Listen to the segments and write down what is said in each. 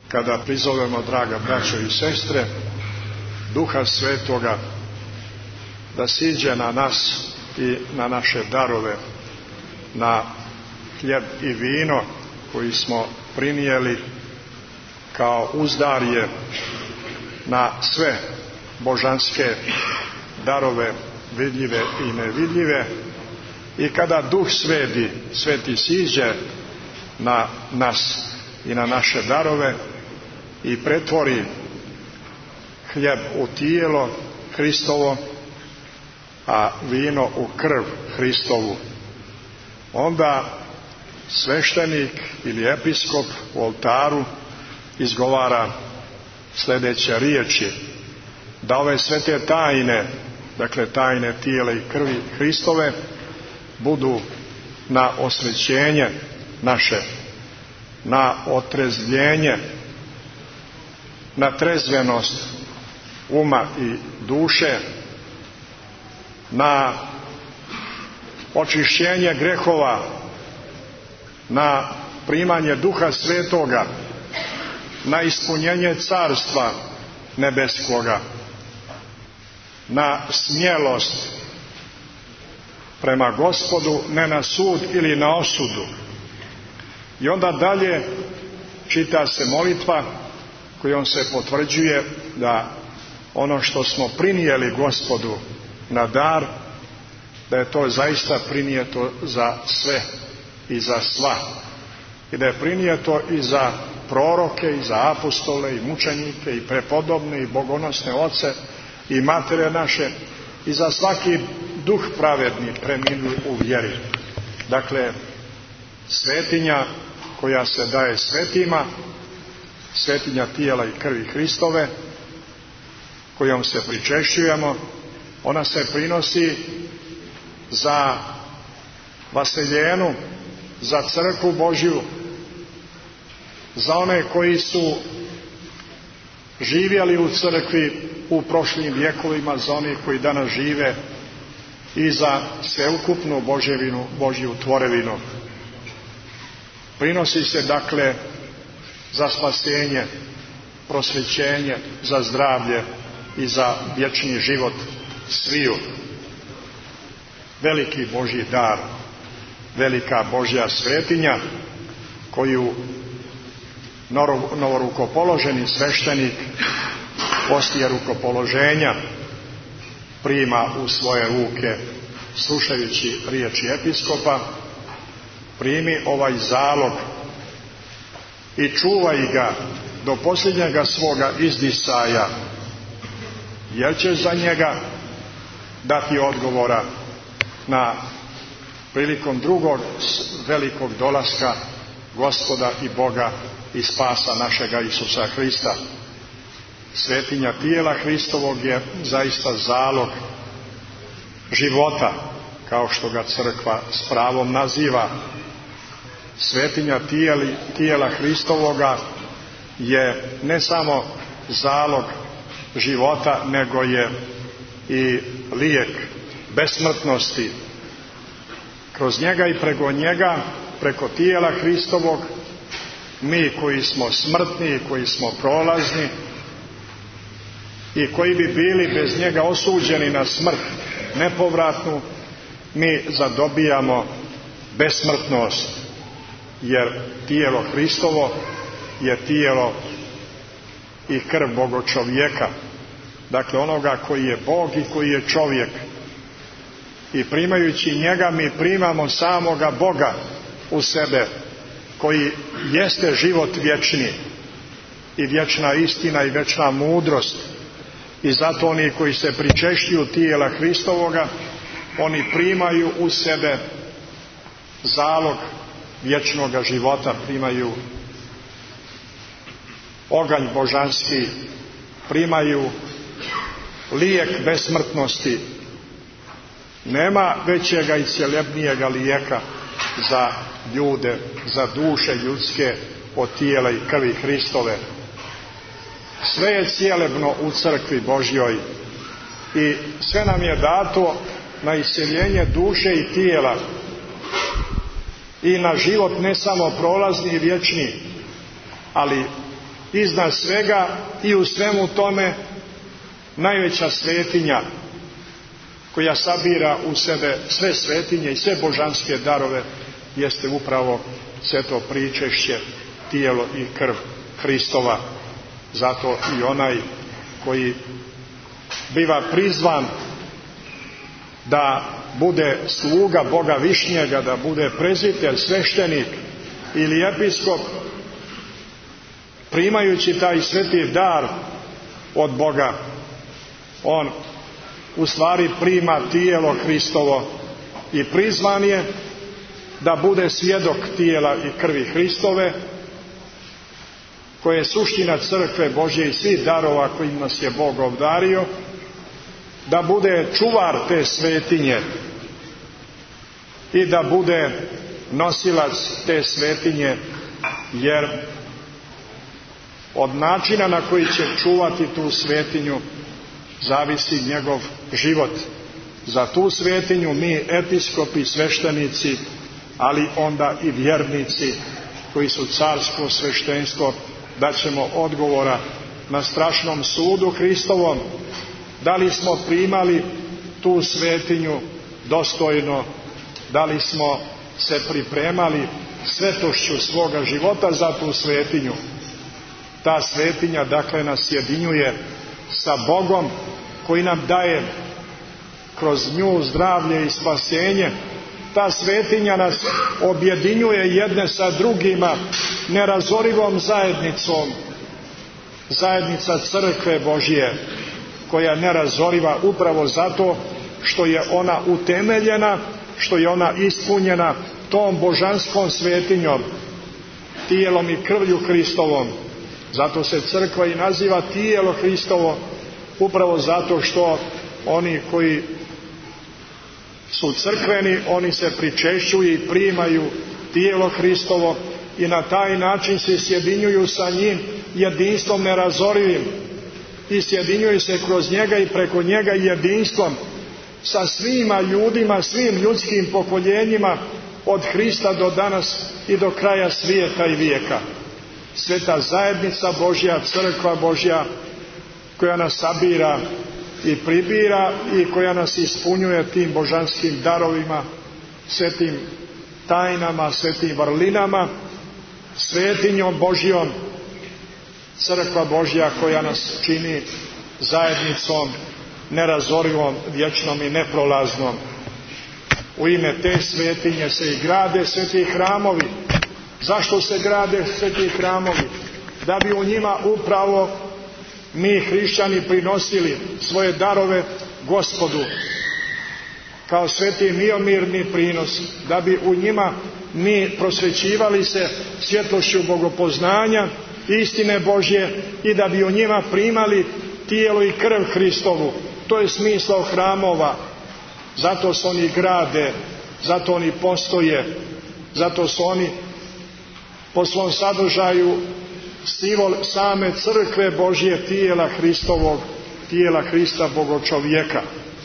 kada prizovemo, draga braćo i sestre, Duha Svetoga da siđe na nas i na naše darove, na hljeb i vino koji smo prinijeli kao uzdarje, na sve božanske darove, vidljive i nevidljive, i kada Duh Sveti siđe na nas i na naše darove i pretvori hljeb u tijelo Hristovo, a vino u krv Hristovu, onda sveštenik ili episkop u oltaru izgovara sljedeće riječi: da ove sve te tajne, dakle tajne tijela i krvi Hristove, budu na osvećenje naše, na otrezvljenje, na trezvenost uma i duše, na očišćenje grehova, na primanje Duha Svetoga, na ispunjenje Carstva nebeskoga, na smjelost prema Gospodu, ne na sud ili na osudu. I onda dalje čita se molitva kojom se potvrđuje da ono što smo prinijeli Gospodu na dar, da je to zaista prinijeto za sve i za sva, i da je prinijeto i za proroke i za apostole i mučenike i prepodobne i bogonosne oce i matere naše, i za svaki duh pravedni preminuli u vjeri. Dakle, svetinja koja se daje svetima, svetinja tijela i krvi Hristove, kojom se pričešćujemo, ona se prinosi za vaseljenu, za crkvu Božju, za one koji su živjeli u crkvi u prošlim vjekovima, za one koji danas žive, i za sveukupnu Božju tvorevinu. Prinosi se dakle za spasenje, prosvećenje, za zdravlje i za vječni život sviju. Veliki Božji dar, velika Božja svetinja koju novorukopoloženi sveštenik poslije rukopoloženja prima u svoje ruke, slušajući riječi episkopa: primi ovaj zalog i čuvaj ga do posljednjega svoga izdisaja, jer će za njega dati odgovora na prilikom drugog velikog dolaska Gospoda i Boga i spasa našega Isusa Hrista. Svetinja tijela Hristovog je zaista zalog života, kao što ga crkva s pravom naziva. Svetinja tijela Hristovoga je ne samo zalog života, nego je i lijek besmrtnosti. Kroz njega i preko njega, preko tijela Hristovog, mi koji smo smrtni, koji smo prolazni i koji bi bili bez njega osuđeni na smrt nepovratnu, mi zadobijamo besmrtnost, jer tijelo Hristovo je tijelo i krv Bogočovjeka, dakle onoga koji je Bog i koji je čovjek. I primajući njega mi primamo samoga Boga u sebe, koji jeste život vječni i vječna istina i vječna mudrost. I zato oni koji se pričešćuju tijela Hristovoga, oni primaju u sebe zalog vječnoga života, primaju oganj božanski, primaju lijek besmrtnosti. Nema većega i cjelebnijega lijeka za ljude, za duše ljudske od tijela i krvi Hristove. Sve je cijelebno u crkvi Božjoj i sve nam je dato na isceljenje duše i tijela i na život ne samo prolazni i vječni, ali iznad svega i u svemu tome najveća svetinja koja sabira u sebe sve svetinje i sve božanske darove jeste upravo sveto pričešće, tijelo i krv Hristova. Zato i onaj koji biva prizvan da bude sluga Boga Višnjega, da bude prezbiter, sveštenik ili episkop, primajući taj sveti dar od Boga, on u stvari prima tijelo Hristovo i prizvan je da bude svjedok tijela i krvi Hristove, koje je suština crkve Božje i svih darova kojim nas je Bog obdario, da bude čuvar te svetinje i da bude nosilac te svetinje, jer od načina na koji će čuvati tu svetinju zavisi njegov život. Za tu svetinju mi, episkopi, sveštenici, ali onda i vjernici koji su carsko sveštenstvo, daćemo odgovora na strašnom sudu Hristovom, da li smo primali tu svetinju dostojno, da li smo se pripremali svetošću svoga života za tu svetinju. Ta svetinja dakle nas sjedinjuje sa Bogom koji nam daje kroz nju zdravlje i spasenje. Ta svetinja nas objedinjuje jedne sa drugima nerazorivom zajednicom. Zajednica crkve Božje koja je nerazoriva upravo zato što je ona utemeljena, što je ona ispunjena tom božanskom svetinjom, tijelom i krvlju Hristovom. Zato se crkva i naziva tijelo Hristovo, upravo zato što oni koji su crkveni, oni se pričešćuju i primaju tijelo Hristovo i na taj način se sjedinjuju sa njim jedinstvom nerazorivim i sjedinjuju se kroz njega i preko njega jedinstvom sa svima ljudima, svim ljudskim pokoljenjima od Hrista do danas i do kraja svijeta i vijeka. Sveta zajednica Božja, crkva Božja koja nas sabira i pribira i koja nas ispunjuje tim božanskim darovima, svetim tajnama, svetim vrlinama, svetinjom Božjom, crkva Božja koja nas čini zajednicom nerazorivom, vječnom i neprolaznom. U ime te svetinje se i grade sveti hramovi. Zašto se grade sveti hramovi? Da bi u njima upravo mi hrišćani prinosili svoje darove Gospodu kao sveti miomirni prinos, da bi u njima mi prosvećivali se svjetlošću bogopoznanja, istine Božje i da bi u njima primali tijelo i krv Hristovu. To je smisao hramova. Zato se oni grade, zato oni postoje, zato su oni po svom sadržaju simbol same crkve Božje, tijela Hristovog, tijela Hrista Bogočovjeka.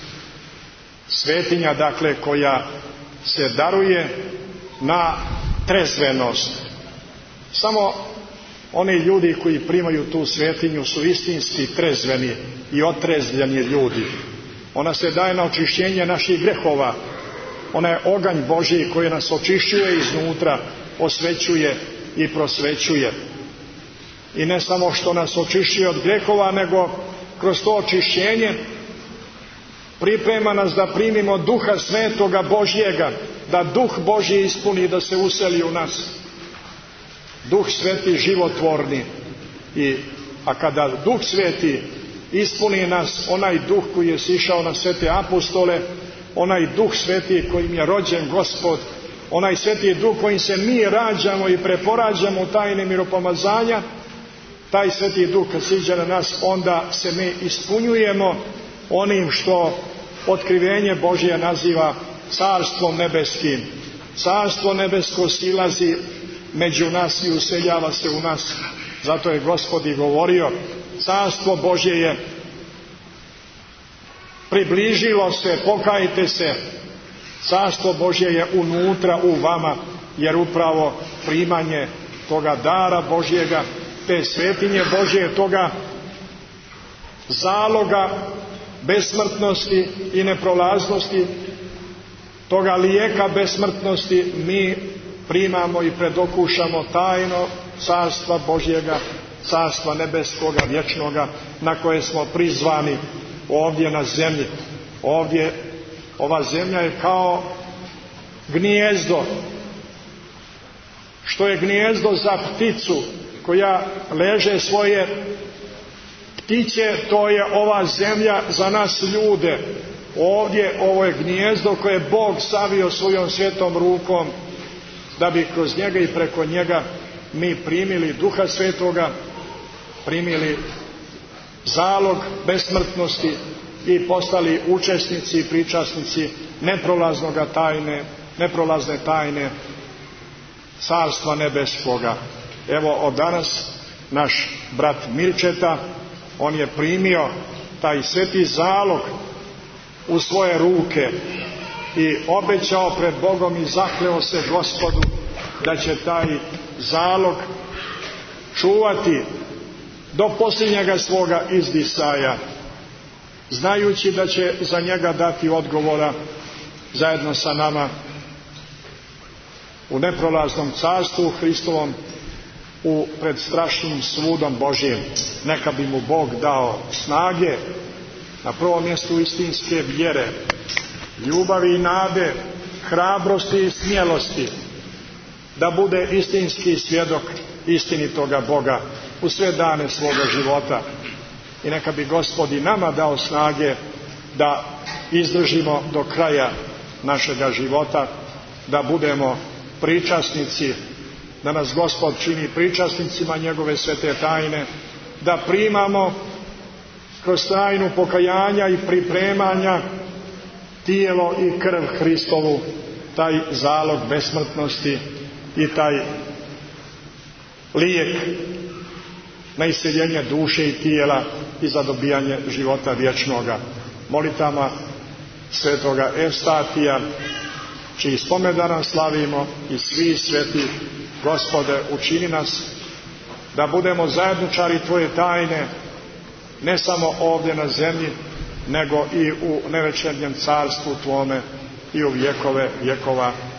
Svetinja dakle koja se daruje na trezvenost. Samo oni ljudi koji primaju tu svetinju su istinski trezveni i otrezvljeni ljudi. Ona se daje na očišćenje naših grehova. Ona je oganj Božji koji nas očišćuje iznutra, osvećuje i prosvećuje. I ne samo što nas očišćuje od grehova, nego kroz to očišćenje priprema nas da primimo Duha Svetoga Božjega, da Duh Božji ispuni, da se useli u nas. Duh Sveti životvorni. A kada Duh Sveti ispuni nas, onaj Duh koji je sišao na svete apostole, onaj Duh Sveti kojim je rođen Gospod, onaj Sveti Duh kojim se mi rađamo i preporađamo u tajne miropomazanja, taj Sveti Duh kad siđe na nas, onda se mi ispunjujemo onim što otkrivenje Božje naziva Carstvom nebeskim. Carstvo nebesko silazi među nas i useljava se u nas. Zato je Gospod i govorio, Carstvo Božje je približilo se, pokajte se. Carstvo Božje je unutra u vama, jer upravo primanje toga dara Božjega, te svetinje Božje, toga zaloga besmrtnosti i neprolaznosti, toga lijeka besmrtnosti, mi primamo i predokušamo tajno carstva Božjega, carstva nebeskoga, vječnoga, na koje smo prizvani ovdje na zemlji. Ovdje ova zemlja je kao gnijezdo. Što je gnijezdo za pticu koja leže svoje ptiće, to je ova zemlja za nas ljude. Ovdje ovo je gnijezdo koje je Bog savio svojom svetom rukom, da bi kroz njega i preko njega mi primili Duha Svetoga, primili zalog besmrtnosti i postali učesnici i pričasnici neprolazne tajne Carstva nebeskoga. Evo, od danas naš brat Milčeta, on je primio taj sveti zalog u svoje ruke i obećao pred Bogom i zakleo se Gospodu da će taj zalog čuvati do posljednjega svoga izdisaja, znajući da će za njega dati odgovora zajedno sa nama u neprolaznom carstvu Hristovom, pred strašnim sudom Božjim. Neka bi mu Bog dao snage, na prvom mjestu istinske vjere, ljubavi i nade, hrabrosti i smjelosti, da bude istinski svjedok istinitoga Boga u sve dane svoga života. I neka bi Gospod i nama dao snage da izdržimo do kraja našega života, da budemo pričasnici, da nas Gospod čini pričasnicima njegove svete tajne, da primamo kroz tajnu pokajanja i pripremanja tijelo i krv Hristovu, taj zalog besmrtnosti i taj lijek na iseljenje duše i tijela i za dobijanje života vječnoga. Molitama svetoga Evstatija, čiji spomendan slavimo, i svi sveti, Gospode, učini nas da budemo zajedničari Tvoje tajne, ne samo ovdje na zemlji, nego i u nevečernjem carstvu Tvome i u vjekove vjekova.